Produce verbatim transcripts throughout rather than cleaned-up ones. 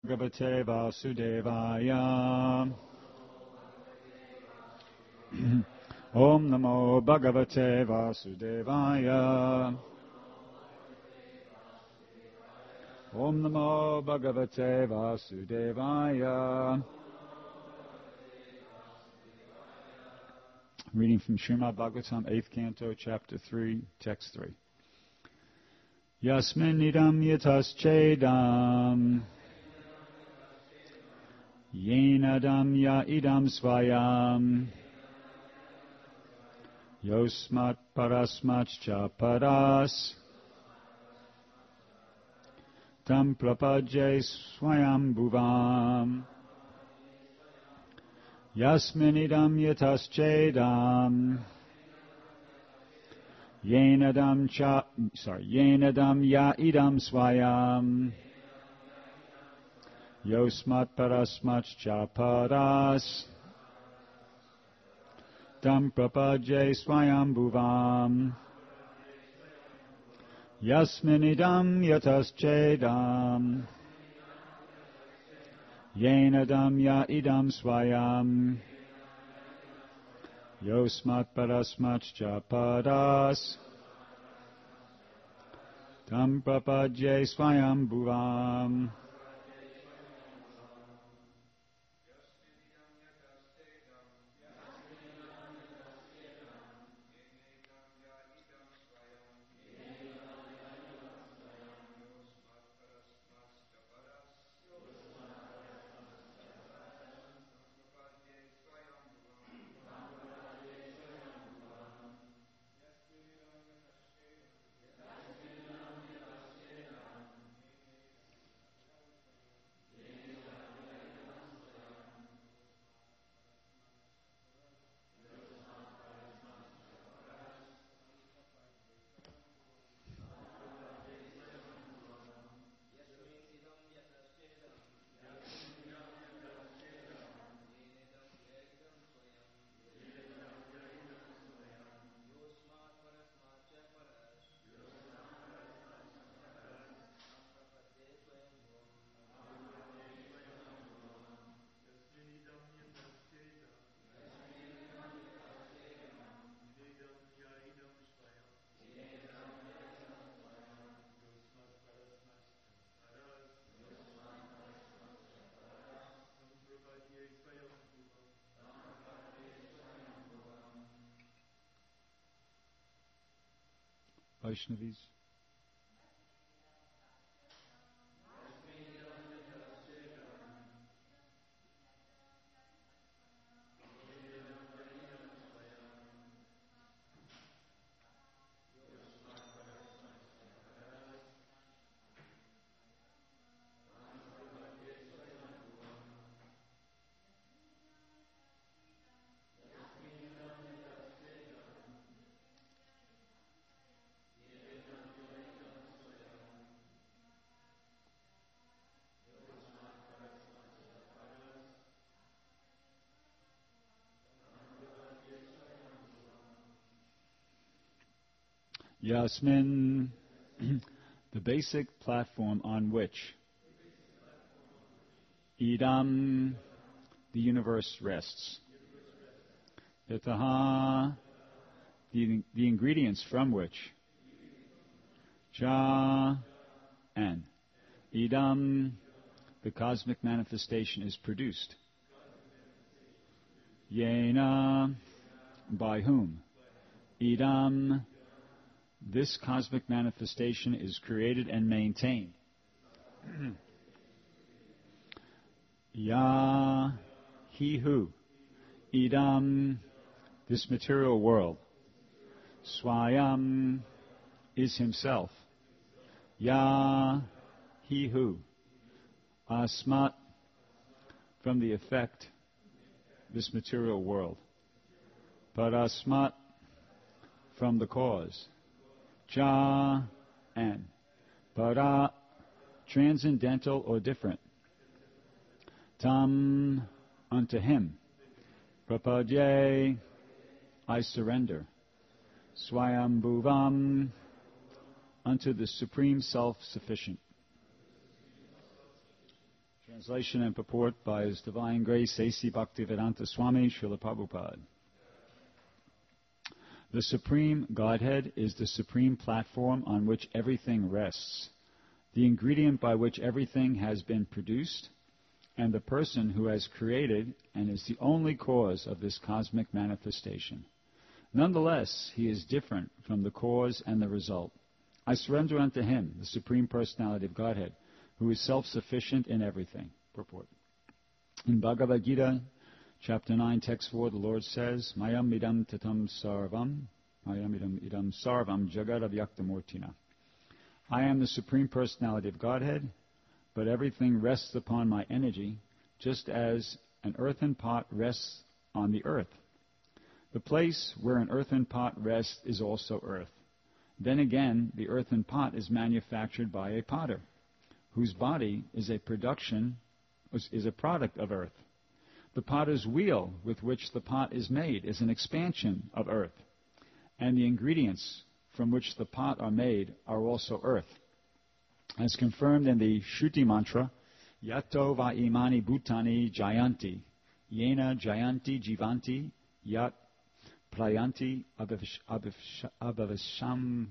Bhagavate Vasudevaya. Om Namo Bhagavate Vasudevaya. Om Namo Bhagavate Vasudevaya. Reading from Srimad Bhagavatam, eighth Canto, Chapter three, Text three. Yasmin idam yatas chedam yenadam ya idam svayam yosmat parasmat cha paras tam prapajye swayam bhuvam yasmin idam yatas chedam yenadam cha sorry yenadam ya idam swayam yosmat parasmat cha paras tam prapajye swayam bhuvam yasmin idam yatas chedam yenadam ya idam swayam yosmat parasmat cha paras tam prapajye swayam bhuvam. Vaishnavis. Yasmin, the basic platform on which idam, the universe, rests. Yataha, the, the ingredients from which cha, and idam, the cosmic manifestation, is produced. Yena, by whom? Idam, this cosmic manifestation is created and maintained. Ya, he who, idam, this material world, swayam, is himself. Ya, he who, asmat, from the effect, this material world, parasmat, from the cause, cha, and para, transcendental or different, tam, unto him, prapadye, I surrender, swayambhuvam, unto the Supreme Self-Sufficient. Translation and purport by His Divine Grace A C Bhaktivedanta Swami Srila Prabhupada. The Supreme Godhead is the supreme platform on which everything rests, the ingredient by which everything has been produced, and the person who has created and is the only cause of this cosmic manifestation. Nonetheless, he is different from the cause and the result. I surrender unto him, the Supreme Personality of Godhead, who is self-sufficient in everything. Purport. In Bhagavad Gita, chapter nine, text four, the Lord says, Mayam idam tatam sarvam, Mayam idam idam sarvam jagadavyaktamurtina. I am the Supreme Personality of Godhead, but everything rests upon my energy, just as an earthen pot rests on the earth. The place where an earthen pot rests is also earth. Then again, the earthen pot is manufactured by a potter, whose body is a production, is a product of earth. The potter's wheel with which the pot is made is an expansion of earth, and the ingredients from which the pot are made are also earth. As confirmed in the Shruti mantra, Yato va imani bhutani jayanti, yena jayanti jivanti, yat prayanti abhavisham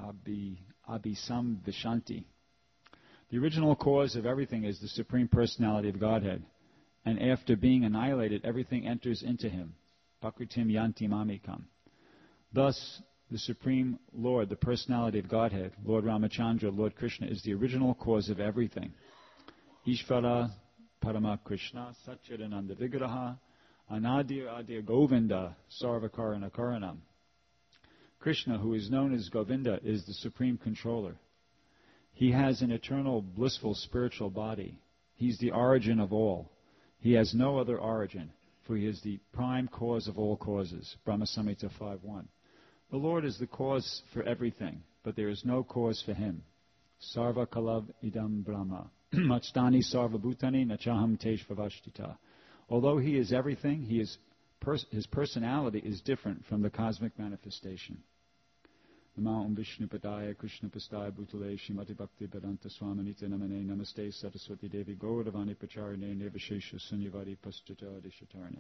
abhisam vishanti. The original cause of everything is the Supreme Personality of Godhead, and after being annihilated, everything enters into him. Pakritim yanti mamikam. Thus, the Supreme Lord, the Personality of Godhead, Lord Ramachandra, Lord Krishna, is the original cause of everything. Ishvara Parama Krishna Satchidananda Vigraha Anadir Adir Govinda Sarvakarana Karanam. Krishna, who is known as Govinda, is the Supreme Controller. He has an eternal, blissful spiritual body. He's the origin of all. He has no other origin, for he is the prime cause of all causes. Brahma Samhita five one. The Lord is the cause for everything, but there is no cause for him. Sarva kalav idam brahma. Machstani sarva bhutani nachaham teshvavashtita. Although he is everything, he is pers- his personality is different from the cosmic manifestation. Namo Vishnu Padaya Krishna Pastaya Bhutale Shrimati Bhakti Vedanta Swaminita Namane Namaste Saraswati Devi Gauravani Pacharine Nevashesha Sunyavadi Pastata Dishatarne.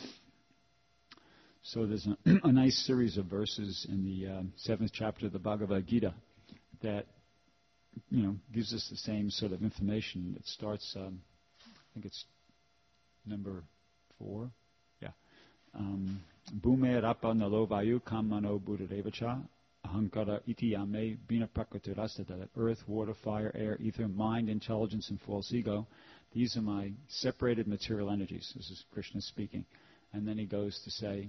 So there's a, a nice series of verses in the uh, seventh chapter of the Bhagavad Gita that, you know, gives us the same sort of information. It starts, um, I think it's number four. Yeah. Bhume Rapa Nalo Vayu Kamano Buddhadevacha Ahankara iti yame bina prakrtirasata, that earth, water, fire, air, ether, mind, intelligence, and false ego, these are my separated material energies. This is Krishna speaking. And then he goes to say,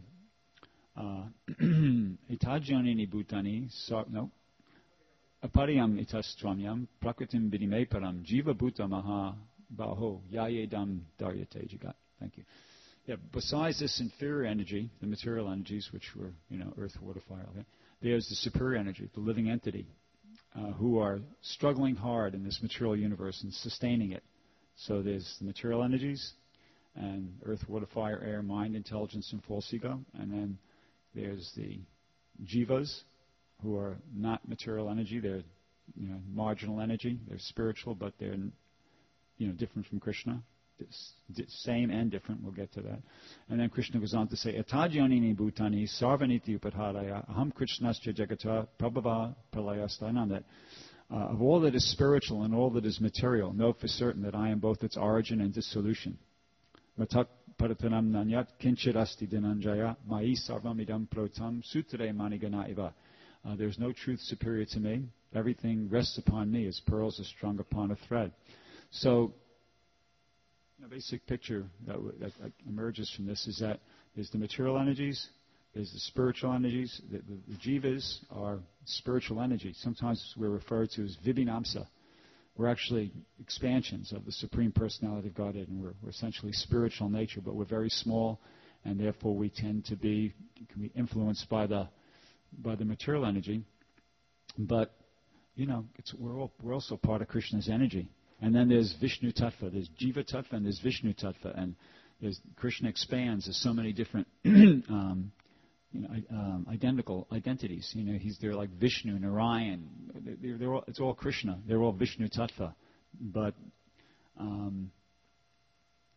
Itajyanini bhutani, no, apariyam itastramyam, prakritim vidime param, jiva bhuta maha baho, yayedam daryate jagat. Thank you. Yeah, besides this inferior energy, the material energies, which were, you know, earth, water, fire, okay, there's the superior energy, the living entity, uh, who are struggling hard in this material universe and sustaining it. So there's the material energies, and earth, water, fire, air, mind, intelligence, and false ego. And then there's the jivas, who are not material energy. They're, you know, marginal energy. They're spiritual, but they're, you know, different from Krishna. Same and different. We'll get to that. And then Krishna goes on to say, Atajyanini bhutani sarvaniti upadharaya aham krishnascha jagata prabhava pralayasthanam, that uh, of all that is spiritual and all that is material, know for certain that I am both its origin and dissolution. Matak paratanam nanyat kinchirasti dinanjaya mai sarvamidam protam sutre manigana iva. There's no truth superior to me. Everything rests upon me as pearls are strung upon a thread. So, a basic picture that, w- that, that emerges from this is that there's the material energies, there's the spiritual energies. The, the, the jivas are spiritual energy. Sometimes we're referred to as vibhinamsa. We're actually expansions of the Supreme Personality of Godhead, and we're, we're essentially spiritual in nature, but we're very small, and therefore we tend to be, can be influenced by the by the material energy. But, you know, it's, we're, all, we're also part of Krishna's energy. And then there's Vishnu Tattva, there's Jiva Tattva, and there's Vishnu Tattva, and there's Krishna expands. There's so many different, um, you know, um, identical identities. You know, he's there like Vishnu, Narayan. They're, they're all, it's all Krishna. They're all Vishnu Tattva, but um,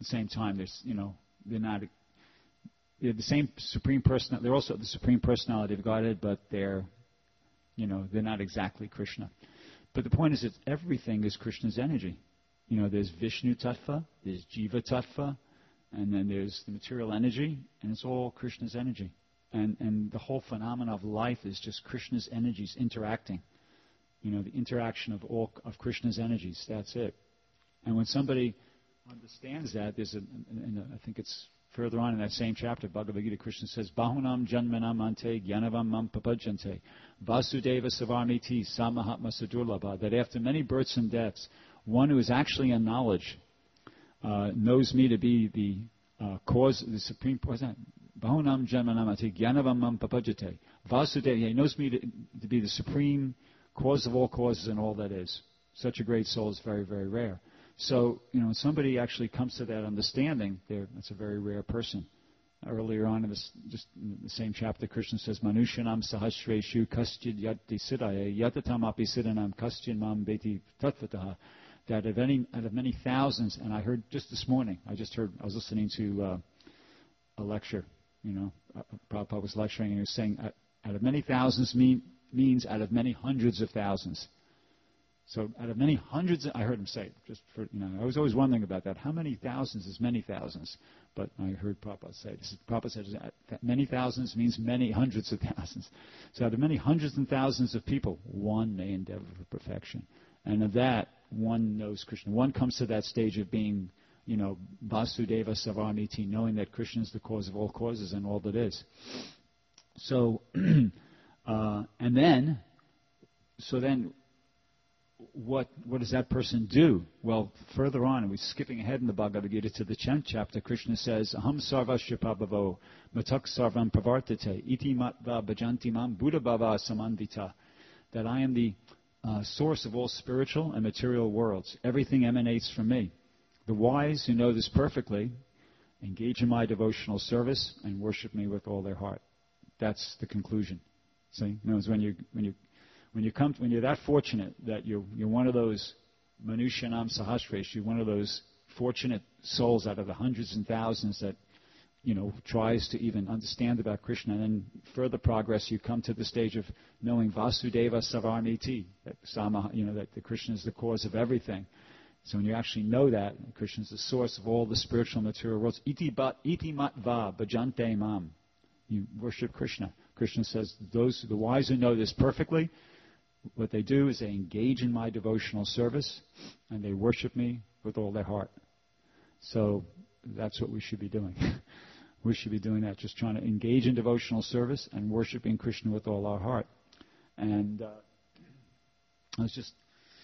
the same time, there's, you know, they're not, they're the same Supreme Person, they're also the Supreme Personality of Godhead, but they're, you know, they're not exactly Krishna. But the point is that everything is Krishna's energy. You know, there's Vishnu Tattva, there's Jiva Tattva, and then there's the material energy, and it's all Krishna's energy. And and the whole phenomena of life is just Krishna's energies interacting. You know, the interaction of all of Krishna's energies. That's it. And when somebody understands that, there's a, and I think it's further on in that same chapter, Bhagavad Gita, Krishna says, Bahunam janmanam ante gyanavam mam papajante vasudeva savarmiti samahatma sadurlabha, that after many births and deaths, one who is actually in knowledge uh, knows me to be the uh, cause, the supreme, what's that? Bahunam janmanam ante gyanavam mam papajante vasudeva, he knows me to, to be the supreme cause of all causes and all that is. Such a great soul is very, very rare. So, you know, when somebody actually comes to that understanding, that's a very rare person. Earlier on in this, just in the same chapter, Krishna says, Manushyanam sahasreshu kaschid yatti siddhaye yatatam api siddhanam kaschid mam beti tattvataha. That of any, out of many thousands, and I heard just this morning, I just heard, I was listening to uh, a lecture, you know, uh, Prabhupada was lecturing, and he was saying, uh, out of many thousands mean, means out of many hundreds of thousands. So out of many hundreds, I heard him say, just for, you know, I was always wondering about that. How many thousands is many thousands? But I heard Prabhupada say, this is, Prabhupada said, many thousands means many hundreds of thousands. So out of many hundreds and thousands of people, one may endeavor for perfection. And of that, one knows Krishna. One comes to that stage of being, you know, Vasudeva Savarmiti, knowing that Krishna is the cause of all causes and all that is. So, uh, and then, so then, What what does that person do? Well, further on, and we're skipping ahead in the Bhagavad Gita to the tenth chapter, Krishna says, Aham sarvasya pabhavo matak sarvam pravartate iti matva bhajanti mam buddha bhava samandita. That I am the uh, source of all spiritual and material worlds. Everything emanates from me. The wise who know this perfectly engage in my devotional service and worship me with all their heart. That's the conclusion. See, in other words, when you when you When you come, when you're that fortunate that you're you're one of those Manushyanam Sahasreshu, you're one of those fortunate souls out of the hundreds and thousands that, you know, tries to even understand about Krishna, and then further progress, you come to the stage of knowing Vasudeva Savarmiti, that Sama, you know, that the Krishna is the cause of everything. So when you actually know that Krishna is the source of all the spiritual and material worlds, iti bat iti matva bhajante mam, you worship Krishna. Krishna says, those the wise who know this perfectly, what they do is they engage in my devotional service, and they worship me with all their heart. So that's what we should be doing. We should be doing that, just trying to engage in devotional service and worshiping Krishna with all our heart. And uh, I was just,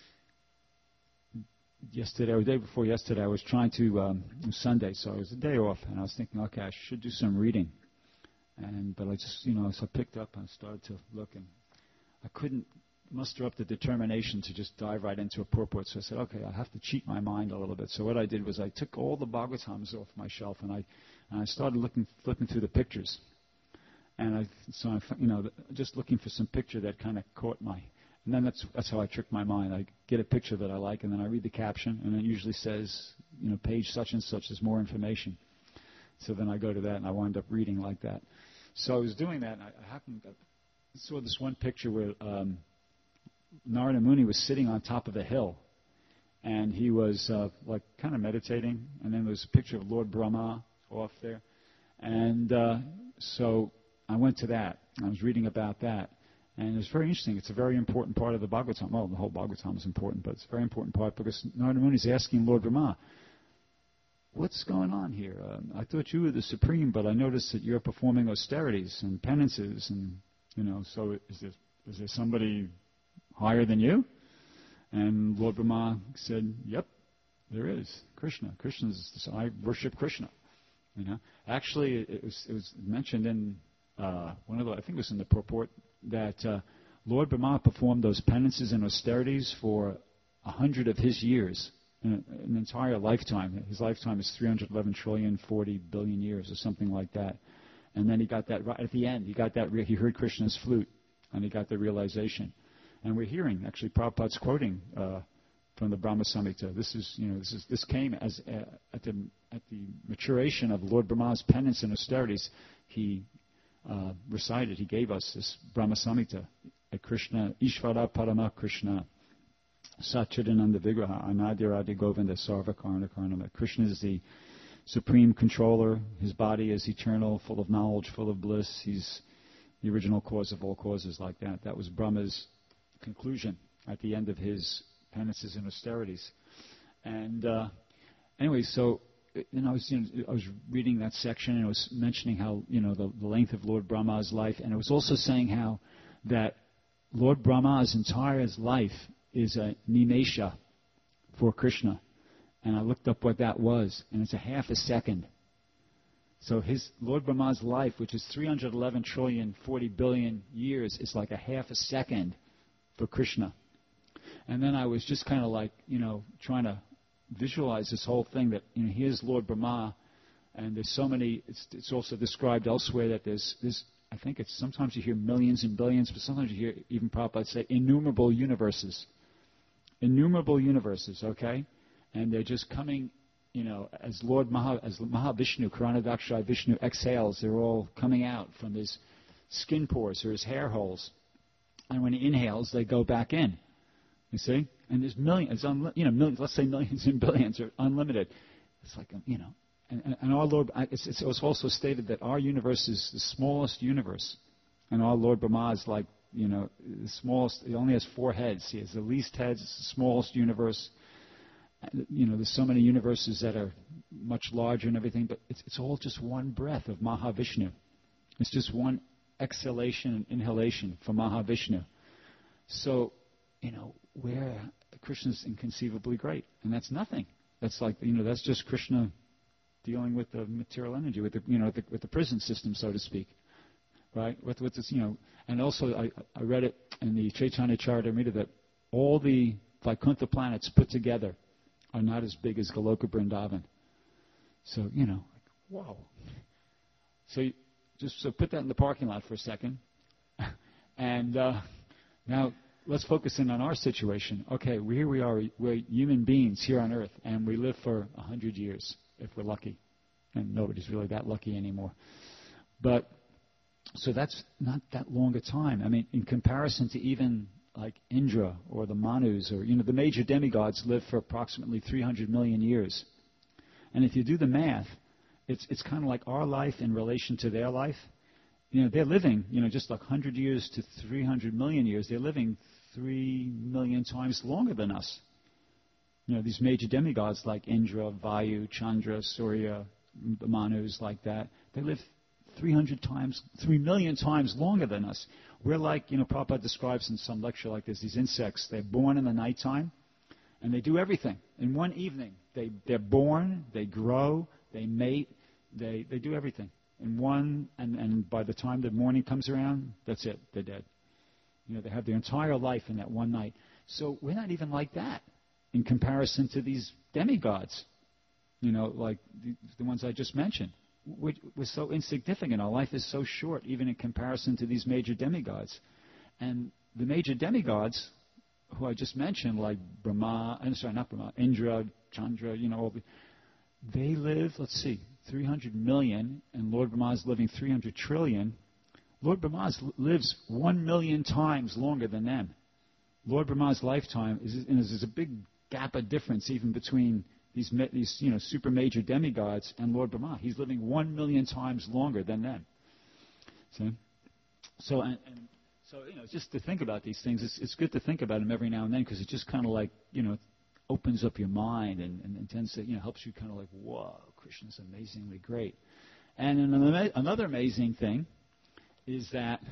yesterday, or the day before yesterday, I was trying to, um, it was Sunday, so it was a day off, and I was thinking, okay, I should do some reading. And But I just, you know, so I picked up and started to look, and I couldn't muster up the determination to just dive right into a purport. So I said, okay, I have to cheat my mind a little bit. So what I did was I took all the Bhagavatams off my shelf, and I and I started looking, flipping through the pictures. And I, so I, you know, just looking for some picture that kind of caught my. And then that's that's how I trick my mind. I get a picture that I like, and then I read the caption, and it usually says, you know, page such and such is more information. So then I go to that, and I wind up reading like that. So I was doing that, and I, I happened to saw this one picture where um, Narada Muni was sitting on top of a hill, and he was uh, like kind of meditating, and then there was a picture of Lord Brahma off there. And uh, so I went to that. I was reading about that, and it was very interesting. It's a very important part of the Bhagavatam. Well, the whole Bhagavatam is important, but it's a very important part because Narada Muni is asking Lord Brahma, what's going on here? Um, I thought you were the supreme, but I noticed that you're performing austerities and penances, and, you know, so is there, is there somebody higher than you? And Lord Brahma said, yep, there is. Krishna. Krishna's, I worship Krishna. You know, actually, it was, it was mentioned in uh, one of the, I think it was in the purport, that uh, Lord Brahma performed those penances and austerities for a hundred of his years, an, an entire lifetime. His lifetime is three hundred eleven trillion forty billion years, or something like that. And then he got that right at the end. He got that. He heard Krishna's flute, and he got the realization. And we're hearing, actually, Prabhupada's quoting uh, from the Brahma Samhita. This is, you know, this is this came as uh, at the at the maturation of Lord Brahma's penance and austerities. He uh, recited, he gave us this Brahma Samhita, Krishna, Ishvara Parama Krishna, Satchidananda Vigraha, Anadiradi Govinda Sarva Karna Karnama. Krishna is the supreme controller. His body is eternal, full of knowledge, full of bliss. He's the original cause of all causes, like that. That was Brahma's conclusion at the end of his penances and austerities. And uh, anyway, so and I was you know, I was reading that section, and it was mentioning how you know the, the length of Lord Brahma's life, and it was also saying how that Lord Brahma's entire life is a nimesha for Krishna. And I looked up what that was, and it's a half a second. So his Lord Brahma's life, which is three hundred eleven trillion forty billion years, is like a half a second for Krishna. And then I was just kind of like, you know, trying to visualize this whole thing that, you know, here's Lord Brahma, and there's so many, it's, it's also described elsewhere that there's, there's, I think it's, sometimes you hear millions and billions, but sometimes you hear even Prabhupada say innumerable universes. Innumerable universes, okay? And they're just coming, you know, as Lord Maha, as Mahavishnu, Karanadakshai Vishnu exhales, they're all coming out from his skin pores or his hair holes. And when he inhales, they go back in. You see? And there's millions, unli- you know, millions, let's say millions and billions are unlimited. It's like, you know, and, and, and our Lord, it's, it's, it was also stated that our universe is the smallest universe. And our Lord Brahma is like, you know, the smallest, he only has four heads. He has the least heads, it's the smallest universe. You know, there's so many universes that are much larger and everything, but it's, it's all just one breath of Mahavishnu. It's just one exhalation and inhalation for Mahavishnu. So, you know, where Krishna's inconceivably great, and that's nothing. That's like, you know, that's just Krishna dealing with the material energy, with the, you know, with the, with the prison system, so to speak, right? With, with this, you know, and also I, I read it in the Chaitanya Charitamrita that all the Vaikuntha planets put together are not as big as Goloka Vrindavan. So, you know, like, whoa. So you just so put that in the parking lot for a second. and uh, now let's focus in on our situation. Okay, we, here we are. We're human beings here on Earth, and we live for a hundred years, if we're lucky. And nobody's really that lucky anymore. But, so that's not that long a time. I mean, in comparison to even like Indra or the Manus, or, you know, the major demigods live for approximately three hundred million years. And if you do the math, it's it's kind of like our life in relation to their life. You know, they're living, you know, just like one hundred years to three hundred million years. They're living three million times longer than us. You know, these major demigods like Indra, Vayu, Chandra, Surya, the Manus like that, they live three hundred times, three million times longer than us. We're like, you know, Prabhupada describes in some lecture like this, these insects, they're born in the nighttime, and they do everything. In one evening, they, they're born, they grow, they mate, they, they do everything. In one, and, and by the time the morning comes around, that's it, they're dead. You know, they have their entire life in that one night. So we're not even like that in comparison to these demigods, you know, like the, the ones I just mentioned. We're, we're so insignificant. Our life is so short, even in comparison to these major demigods. And the major demigods, who I just mentioned, like Brahma, I'm sorry, not Brahma, Indra, Chandra, you know, all the, they live, let's see, three hundred million, and Lord Brahma is living three hundred trillion. Lord Brahma lives one million times longer than them. Lord Brahma's lifetime is, is, is a big gap of difference even between these, these you know, super major demigods and Lord Brahma. He's living one million times longer than them. See? So, and, and so, you know, just to think about these things, it's, it's good to think about them every now and then, because it just kind of like, you know, opens up your mind and, and, and tends to, you know, helps you kind of like, whoa, Krishna's amazingly great. And an, another amazing thing is that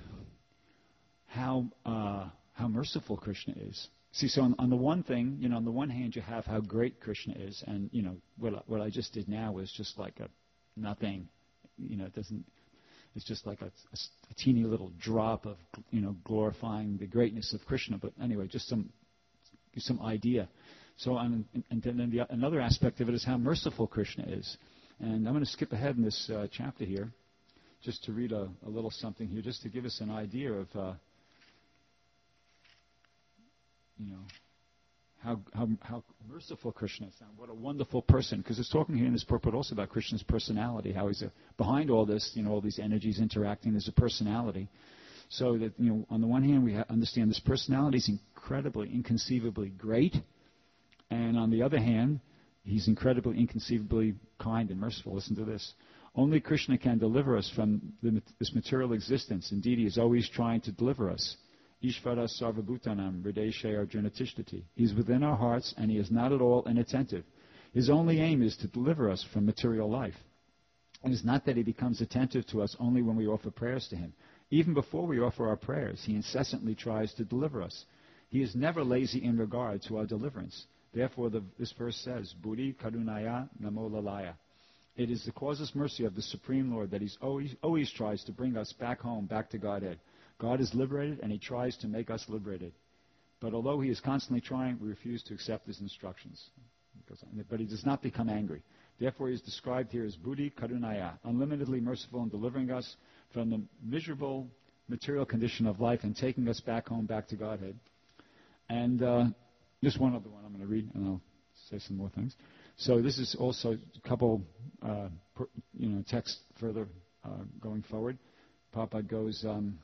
how uh, how merciful Krishna is. See, so on, on the one thing, you know, on the one hand, you have how great Krishna is, and, you know, what, what I just did now was just like a nothing, you know, it doesn't, it's just like a, a, a teeny little drop of, you know, glorifying the greatness of Krishna. But anyway, just some some idea. So, on, and then the, another aspect of it is how merciful Krishna is. And I'm going to skip ahead in this uh, chapter here, just to read a, a little something here, just to give us an idea of, uh, you know, how, how, how merciful Krishna is, and what a wonderful person. Because it's talking here in this purport also about Krishna's personality, how he's a, behind all this, you know, all these energies interacting, there's a personality. So that, you know, on the one hand, we ha- understand this personality is incredibly, inconceivably great, and on the other hand, he's incredibly, inconceivably kind and merciful. Listen to this. Only Krishna can deliver us from the, this material existence. Indeed, he is always trying to deliver us. Ishvara sarvabhutanam hrideshe arjuna tishtati. He's within our hearts, and he is not at all inattentive. His only aim is to deliver us from material life. It is not that he becomes attentive to us only when we offer prayers to him. Even before we offer our prayers, he incessantly tries to deliver us. He is never lazy in regard to our deliverance. Therefore, the, this verse says, Buddhi karunaya namo lalaya. It is the causeless mercy of the Supreme Lord that he always, always tries to bring us back home, back to Godhead. God is liberated, and he tries to make us liberated. But although he is constantly trying, we refuse to accept his instructions. But he does not become angry. Therefore, he is described here as Buddhi Karunaya, unlimitedly merciful in delivering us from the miserable material condition of life and taking us back home, back to Godhead. And uh, just one other one I'm going to read, and I'll say some more things. So this is also a couple, uh, per, you know, texts further uh, going forward. Prabhupada goes, um,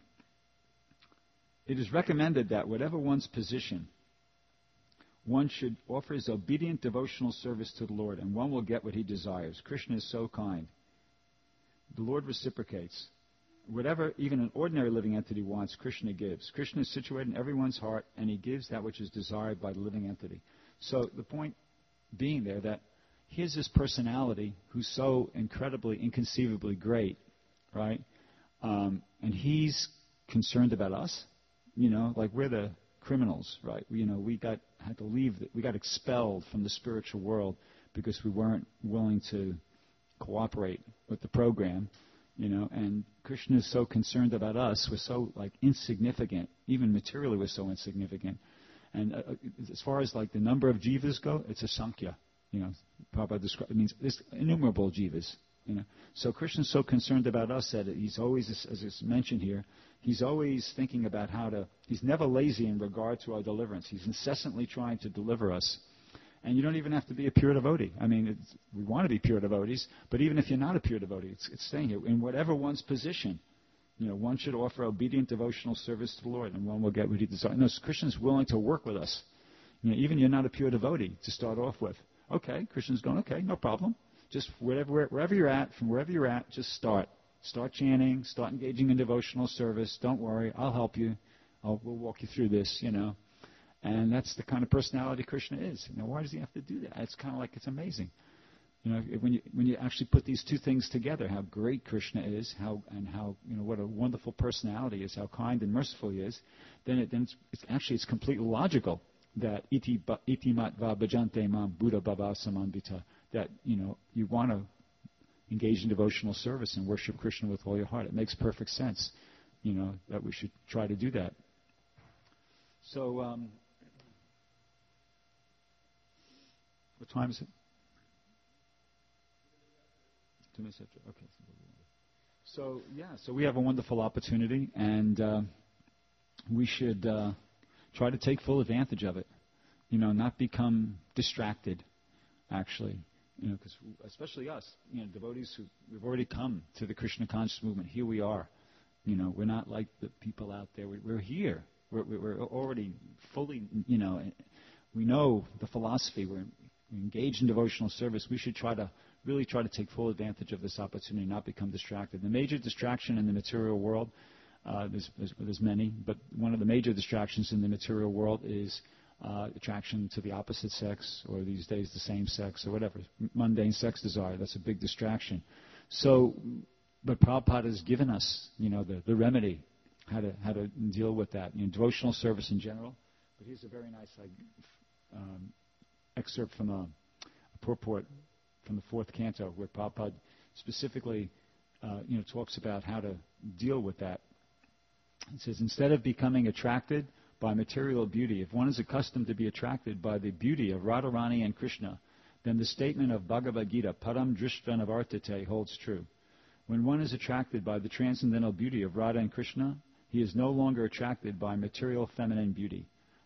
it is recommended that whatever one's position, one should offer his obedient devotional service to the Lord, and one will get what he desires. Krishna is so kind. The Lord reciprocates. Whatever even an ordinary living entity wants, Krishna gives. Krishna is situated in everyone's heart, and he gives that which is desired by the living entity. So the point being there that here's this personality who's so incredibly, inconceivably great, right? Um, and he's concerned about us. You know, like we're the criminals, right? We, you know, we got had to leave. The, we got expelled from the spiritual world because we weren't willing to cooperate with the program. You know, and Krishna is so concerned about us. We're so like insignificant, even materially, we're so insignificant. And uh, as far as like the number of jivas go, it's a sankhya. You know, Prabhupada describes it means there's innumerable jivas. You know, so Krishna's so concerned about us that he's always, as it's mentioned here, he's always thinking about how to. He's never lazy in regard to our deliverance. He's incessantly trying to deliver us. And you don't even have to be a pure devotee. I mean, it's, we want to be pure devotees, but even if you're not a pure devotee, it's, it's saying here, in whatever one's position, you know, one should offer obedient devotional service to the Lord, and one will get what he desires. No, Krishna's willing to work with us. You know, even you're not a pure devotee to start off with. Okay, Krishna's going, okay, no problem. Just wherever, wherever you're at, from wherever you're at, just start. Start chanting, start engaging in devotional service. Don't worry, I'll help you. I'll, we'll walk you through this, you know. And that's the kind of personality Krishna is. You know, why does he have to do that? It's kind of like it's amazing. You know, when you when you actually put these two things together, how great Krishna is, how and how you know what a wonderful personality is, how kind and merciful he is, then it then it's, it's actually it's completely logical that iti iti matva bhajante mam buddha bhava samambita, that you know you want to engage in devotional service and worship Krishna with all your heart. It makes perfect sense, you know, that we should try to do that. So. Um, What time is it? Two minutes after. Okay. So yeah, so we have a wonderful opportunity, and uh, we should uh, try to take full advantage of it. You know, not become distracted. Actually, you know, because especially us, you know, devotees who we've already come to the Krishna conscious movement. Here we are. You know, we're not like the people out there. We, we're here. We're, we're already fully. You know, we know the philosophy. We're engaged in devotional service. We should try to really try to take full advantage of this opportunity, not become distracted. The major distraction in the material world, uh, there's, there's, there's many, but one of the major distractions in the material world is uh, attraction to the opposite sex, or these days the same sex, or whatever, mundane sex desire. That's a big distraction. So, but Prabhupada has given us, you know, the, the remedy, how to how to deal with that. You know, devotional service in general. But here's a very nice like, um, excerpt from a, a purport from the fourth canto, where Prabhupada specifically, uh, you know, talks about how to deal with that. It says, instead of becoming attracted by material beauty, if one is accustomed to be attracted by the beauty of Radharani and Krishna, then the statement of Bhagavad Gita, Param Drishta Navartate, holds true. When one is attracted by the transcendental beauty of Radha and Krishna, he is no longer attracted by material feminine beauty.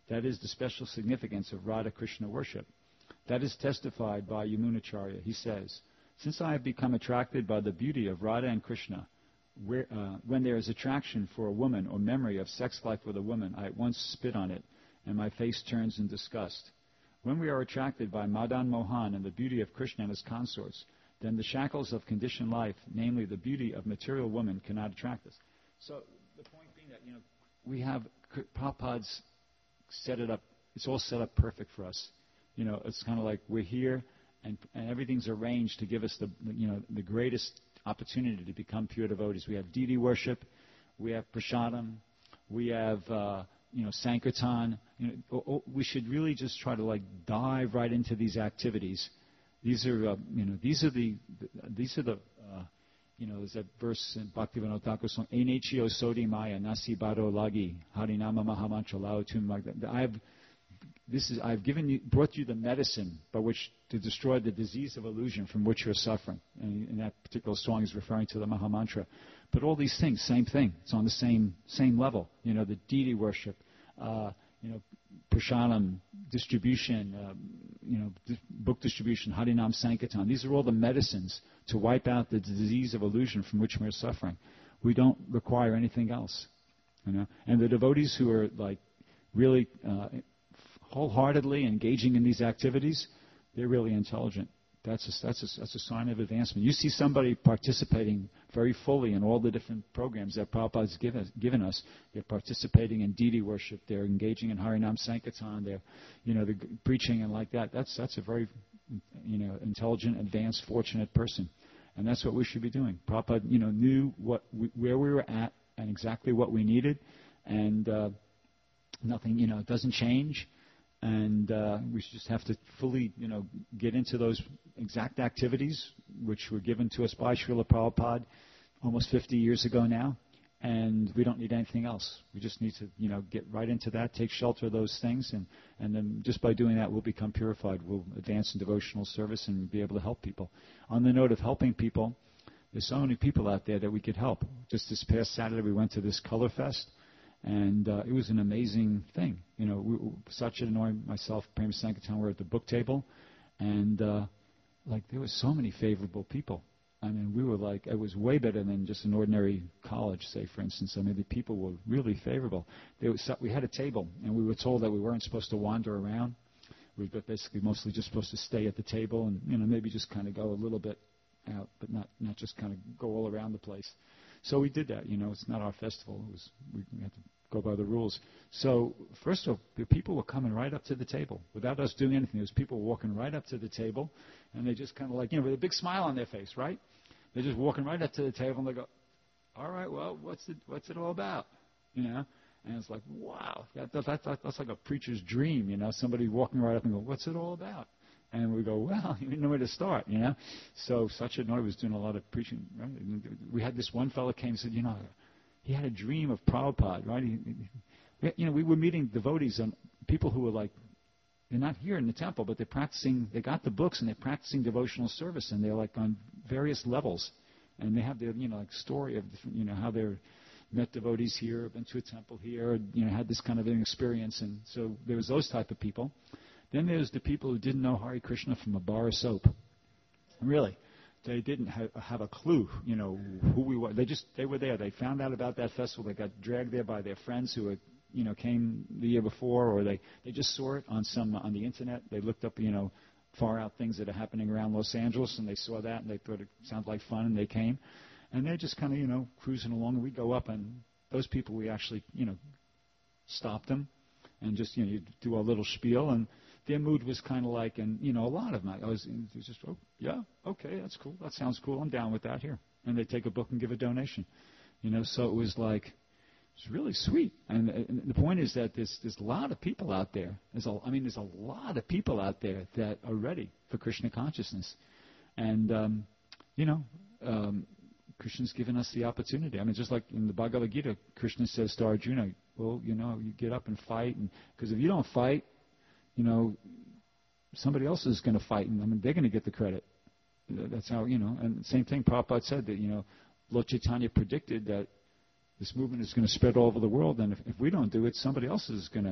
That is the special significance of Radha Krishna worship. That is testified by Yamunacharya. He says, since I have become attracted by the beauty of Radha and Krishna, where, uh, when there is attraction for a woman or memory of sex life with a woman, I at once spit on it, and my face turns in disgust. When we are attracted by Madan Mohan and the beauty of Krishna and his consorts, then the shackles of conditioned life, namely the beauty of material woman, cannot attract us. So the point being that, you know, we have, Prabhupada's set it up, it's all set up perfect for us. You know, it's kind of like we're here and, and everything's arranged to give us the, you know, the greatest opportunity to become pure devotees. We have deity worship, we have prasadam, we have, uh, you know, sankirtan. You know, we should really just try to like dive right into these activities. These are, uh, you know, these are the, these are the, uh, you know, there's that verse in Bhaktivinoda Thakur song, Enechio Sodi Maya Nasi Bado Lagi Harinama Mahamantra Lao Tum. I have, this is, I've given you, brought you the medicine by which to destroy the disease of illusion from which you're suffering. And, and that particular song is referring to the Mahamantra. But all these things, same thing. It's on the same same level. You know, the deity worship, uh, you know, prasadam, distribution, um, you know, di- book distribution, Harinam Sankirtan. These are all the medicines to wipe out the disease of illusion from which we're suffering. We don't require anything else. You know, and the devotees who are like really uh, wholeheartedly engaging in these activities, they're really intelligent. That's a, that's, a, that's a sign of advancement. You see somebody participating very fully in all the different programs that Prabhupada's given, given us. They're participating in deity worship. They're engaging in Harinam Sankirtan. They're, you know, they're preaching and like that. That's that's a very, you know, intelligent, advanced, fortunate person, and that's what we should be doing. Prabhupada, you know, knew what we, where we were at and exactly what we needed, and uh, nothing, you know, it doesn't change. And uh, we just have to fully, you know, get into those exact activities which were given to us by Srila Prabhupada almost fifty years ago now. And we don't need anything else. We just need to, you know, get right into that, take shelter of those things, and, and then just by doing that, we'll become purified. We'll advance in devotional service and be able to help people. On the note of helping people, there's so many people out there that we could help. Just this past Saturday, we went to this Color Fest. And uh, it was an amazing thing. You know, we, Satchit and I, myself, Prem Sankirtan, were at the book table, and uh, like there were so many favorable people. I mean, we were like, it was way better than just an ordinary college, say, for instance. I mean, the people were really favorable. There was, we had a table, and we were told that we weren't supposed to wander around. We were basically mostly just supposed to stay at the table and, you know, maybe just kind of go a little bit out, but not, not just kind of go all around the place. So we did that. You know, it's not our festival. It was, we had to go by the rules. So first of all, the people were coming right up to the table without us doing anything. There was people walking right up to the table, and they just kind of like, you know, with a big smile on their face, right? They're just walking right up to the table, and they go, all right, well, what's it, what's it all about? You know? And it's like, wow, that, that, that, that's like a preacher's dream, you know, somebody walking right up and go, what's it all about? And we go, well, you didn't know where to start, you know. So Satchit Noy was doing a lot of preaching. Right? We had this one fellow came and said, you know, he had a dream of Prabhupada, right? He, he, you know, we were meeting devotees and people who were like, they're not here in the temple, but they're practicing, they got the books and they're practicing devotional service, and they're like on various levels. And they have their, you know, like story of, different, you know, how they're met devotees here, been to a temple here, you know, had this kind of an experience. And so there was those type of people. Then there's the people who didn't know Hare Krishna from a bar of soap. Really. They didn't have, have a clue, you know, who we were. They just, they were there. They found out about that festival. They got dragged there by their friends who had, you know, came the year before, or they, they just saw it on some, on the internet. They looked up, you know, far out things that are happening around Los Angeles, and they saw that, and they thought it sounded like fun, and they came. And they're just kind of, you know, cruising along, and we go up, and those people, we actually, you know, stopped them and just, you know, you do a little spiel, and their mood was kind of like, and, you know, a lot of them, I was, it was just, oh, yeah, okay, that's cool. That sounds cool. I'm down with that here. And they take a book and give a donation. You know, so it was like, it's really sweet. And, and the point is that there's, there's a lot of people out there. There's a, I mean, there's a lot of people out there that are ready for Krishna consciousness. And, um, you know, um, Krishna's given us the opportunity. I mean, just like in the Bhagavad Gita, Krishna says to Arjuna, well, you know, you get up and fight. Because if you don't fight, you know, somebody else is going to fight, and I mean, they're going to get the credit. That's how, you know, and same thing Prabhupada said that, you know, Lord Chaitanya predicted that this movement is going to spread all over the world, and if, if we don't do it, somebody else is going to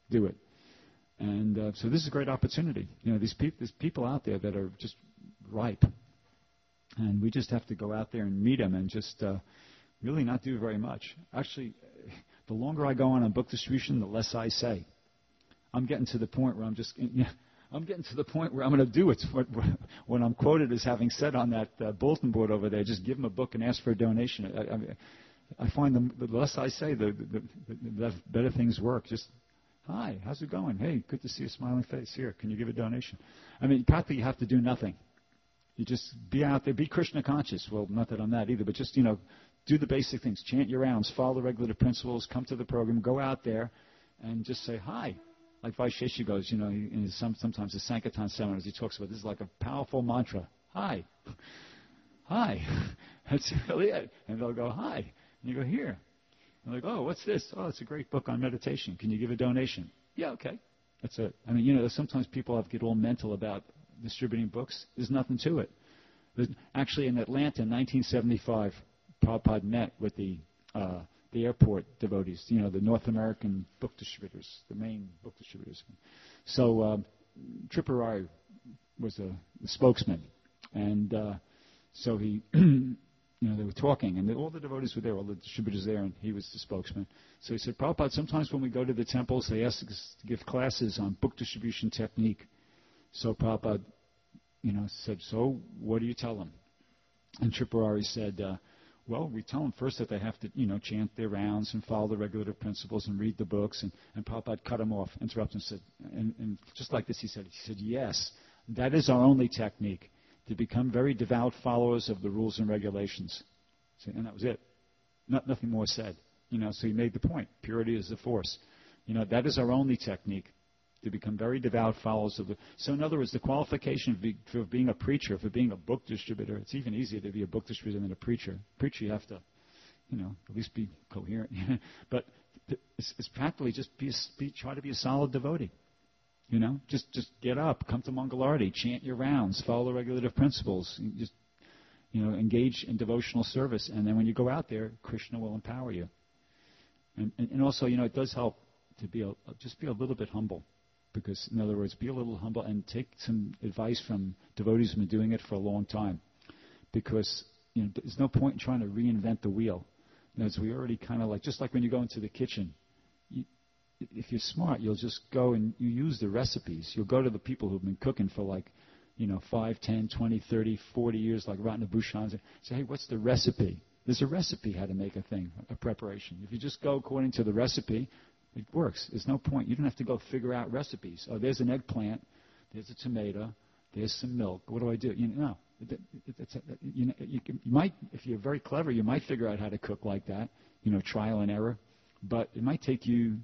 do it. And uh, so this is a great opportunity. You know, these people, there's people out there that are just ripe. And we just have to go out there and meet them and just uh, really not do very much. Actually, the longer I go on on book distribution, the less I say. I'm getting to the point where I'm just, you know, I'm getting to the point where I'm going to do it. When I'm quoted as having said on that uh, bulletin board over there, just give them a book and ask for a donation. I, I, mean, I find the, the less I say, the, the, the, the better things work. Just, hi, how's it going? Hey, good to see a smiling face. Here, can you give a donation? I mean, practically you have to do nothing. You just be out there, be Krishna conscious. Well, not that I'm that either, but just, you know, do the basic things. Chant your rounds, follow the regulative principles, come to the program, go out there, and just say hi. Like Vaishesha goes, you know, in some, sometimes the Sankirtan seminars, he talks about this is like a powerful mantra. Hi. Hi. That's really it. And they'll go, hi. And you go, here. And they go, oh, what's this? Oh, it's a great book on meditation. Can you give a donation? Yeah, okay. That's it. I mean, you know, sometimes people have get all mental about distributing books. There's nothing to it. There's, actually, in Atlanta in nineteen seventy-five, Prabhupada met with the uh, the airport devotees, you know, the North American book distributors, the main book distributors. So um, Tripurari was a, the spokesman, and uh, so he, you know, they were talking, and they, all the devotees were there, all the distributors there, and he was the spokesman. So he said, Prabhupada, sometimes when we go to the temples, they ask us to give classes on book distribution technique. So Prabhupada, you know, said, so what do you tell them? And Tripurari said, uh, well, we tell them first that they have to, you know, chant their rounds and follow the regulative principles and read the books. And, and Prabhupada cut him off, interrupted and said, and, and just like this he said, he said, yes, that is our only technique, to become very devout followers of the rules and regulations. See, and that was it. Not, nothing more said. You know, so he made the point. Purity is the force. You know, that is our only technique, to become very devout followers of the... So in other words, the qualification be, for being a preacher, for being a book distributor, it's even easier to be a book distributor than a preacher. Preacher, you have to, you know, at least be coherent. But it's, it's practically just be, be, try to be a solid devotee. You know, just just get up, come to Mangalarti, chant your rounds, follow the regulative principles, just, you know, engage in devotional service. And then when you go out there, Krishna will empower you. And, and, and also, you know, it does help to be a, just be a little bit humble. Because, in other words, be a little humble and take some advice from devotees who have been doing it for a long time. Because, you know, there's no point in trying to reinvent the wheel. As we already kind of like, just like when you go into the kitchen, you, if you're smart, you'll just go and you use the recipes. You'll go to the people who've been cooking for like, you know, five, ten, twenty, thirty, forty years, like Ratna Bhushan, and say, hey, what's the recipe? There's a recipe how to make a thing, a preparation. If you just go according to the recipe, it works. There's no point. You don't have to go figure out recipes. Oh, there's an eggplant. There's a tomato. There's some milk. What do I do? You know, no. It's, you, know, you, can, you might, if you're very clever, you might figure out how to cook like that. You know, trial and error. But it might take you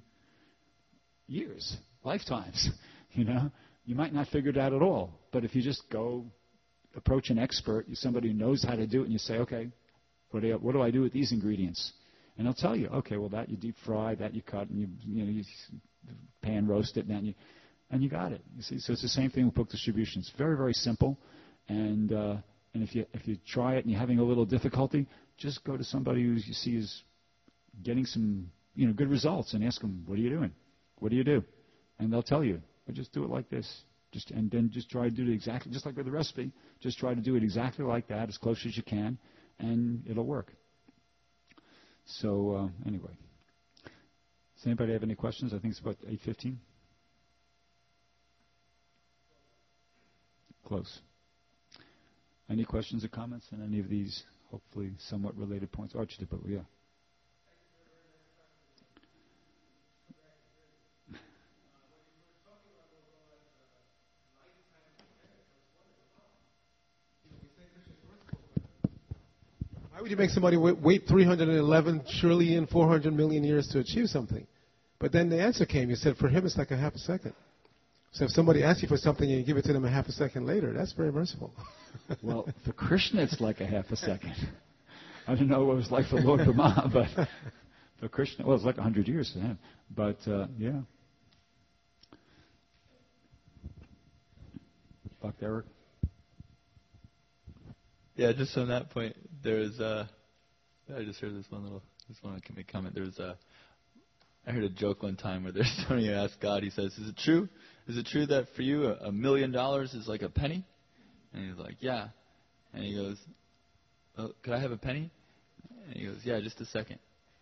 years, lifetimes. You know, you might not figure it out at all. But if you just go approach an expert, somebody who knows how to do it, and you say, okay, what do, I, what do I do with these ingredients? And they'll tell you, okay, well, that you deep fry, that you cut, and you, you know, you pan roast it, and then you, and you got it. You see, so it's the same thing with book distribution. It's very, very simple, and uh, and if you if you try it and you're having a little difficulty, just go to somebody who you see is getting some, you know, good results, and ask them, what are you doing? What do you do? And they'll tell you, well, just do it like this. Just and then just try to do it exactly, just like with the recipe. Just try to do it exactly like that, as close as you can, and it'll work. So, uh, anyway. Does anybody have any questions? I think it's about eight fifteen. Close. Any questions or comments on any of these, hopefully, somewhat related points? Architect, yeah. Why would you make somebody wait three hundred eleven trillion, four hundred million years to achieve something? But then the answer came. You said for him it's like a half a second. So if somebody asks you for something and you give it to them a half a second later, that's very merciful. Well, for Krishna it's like a half a second. I don't know what it was like for Lord Brahma, but for Krishna, well, it's like a hundred years for him. But, uh, yeah. Doctor Eric? Yeah, just on that point, there's uh, I just heard this one little, this one I can make comment. There's a, I heard a joke one time where there's somebody who asked God, he says, is it true? Is it true that for you a, a million dollars is like a penny? And he's like, yeah. And he goes, oh, could I have a penny? And he goes, yeah, just a second.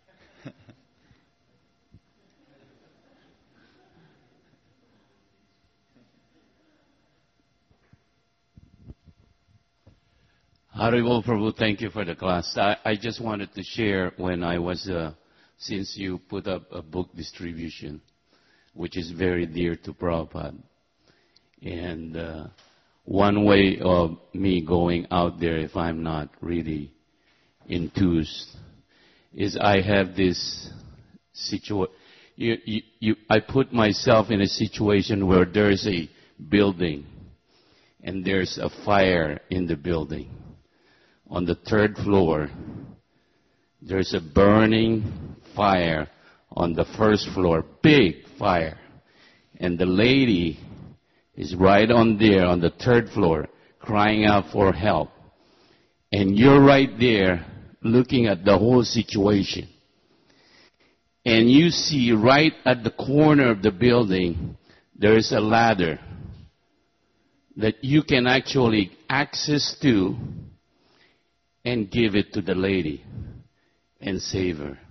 Haribol Prabhu, thank you for the class. I, I just wanted to share when I was, uh, since you put up a book distribution, which is very dear to Prabhupada. And uh, one way of me going out there, if I'm not really enthused, is I have this situation. You, you, you, I put myself in a situation where there's a building and there's a fire in the building. On the third floor, there's a burning fire on the first floor, big fire. And the lady is right on there on the third floor crying out for help. And you're right there looking at the whole situation. And you see right at the corner of the building, there is a ladder that you can actually access to and give it to the lady and save her.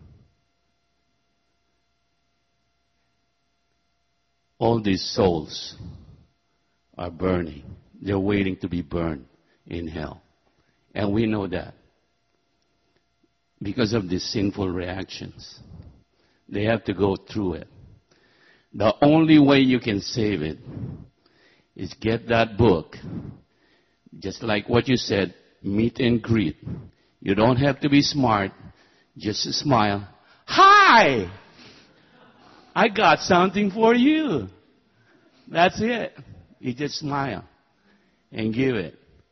All these souls are burning. They're waiting to be burned in hell. And we know that because of these sinful reactions. They have to go through it. The only way you can save it is get that book. Just like what you said, meet and greet. You don't have to be smart. Just smile. Hi! I got something for you. That's it. You just smile and give it.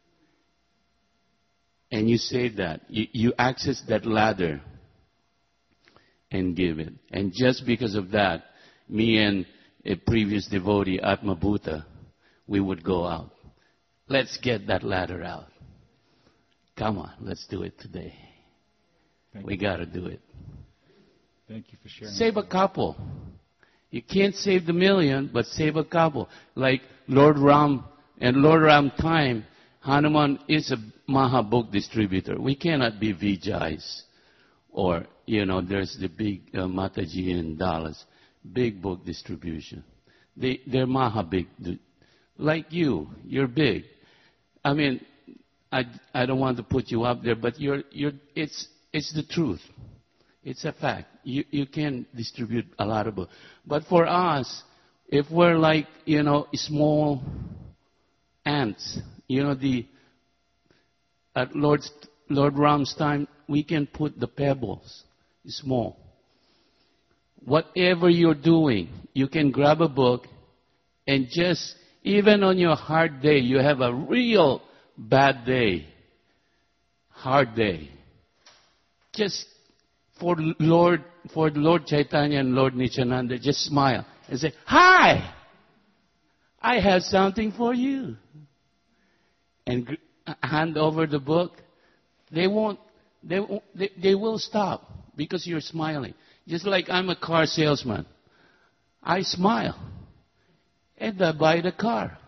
And you say that. You, you access that ladder and give it. And just because of that, me and a previous devotee, Atma Bhuta, we would go out. Let's get that ladder out. Come on, let's do it today. Thank we you. got to do it. Thank you for sharing. Save a couple. You can't save the million, but save a couple. Like Lord Ram and Lord Ram time, Hanuman is a Maha book distributor. We cannot be Vijay's. Or, you know, there's the big uh, Mataji in Dallas. Big book distribution. They, they're Maha big. Like you, you're big. I mean, I, I don't want to put you up there, but you're, you're, it's, it's the truth. It's a fact. You, you can distribute a lot of books. But for us, if we're like, you know, small ants, you know, the, at Lord's, Lord Ram's time, we can put the pebbles small. Whatever you're doing, you can grab a book and just, even on your hard day, you have a real bad day, hard day. Just for Lord, for Lord Chaitanya and Lord Nityananda, just smile and say, "Hi, I have something for you," and hand over the book. They won't. They won't, they, they will stop because you're smiling. Just like I'm a car salesman, I smile and I buy the car.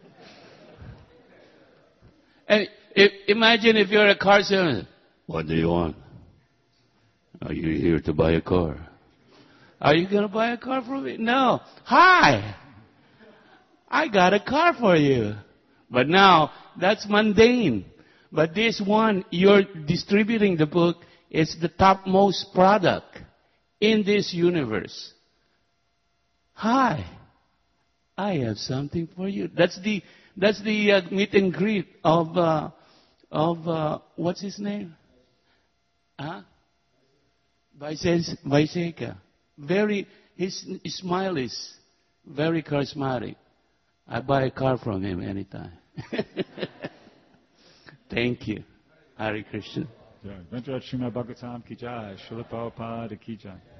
And if, imagine if you're a car salesman. What do you want? Are you here to buy a car? Are you going to buy a car from me? No. Hi. I got a car for you. But now, that's mundane. But this one, you're distributing the book, it's the topmost product in this universe. Hi. I have something for you. That's the that's the uh, meet and greet of uh, of uh, what's his name? Huh? Vaiseka. Very his, his smile is very charismatic. I buy a car from him anytime. Thank you. Hare Krishna. Ventura Srimad Bhagavatam ki jai, Srila Prabhupada ki jai.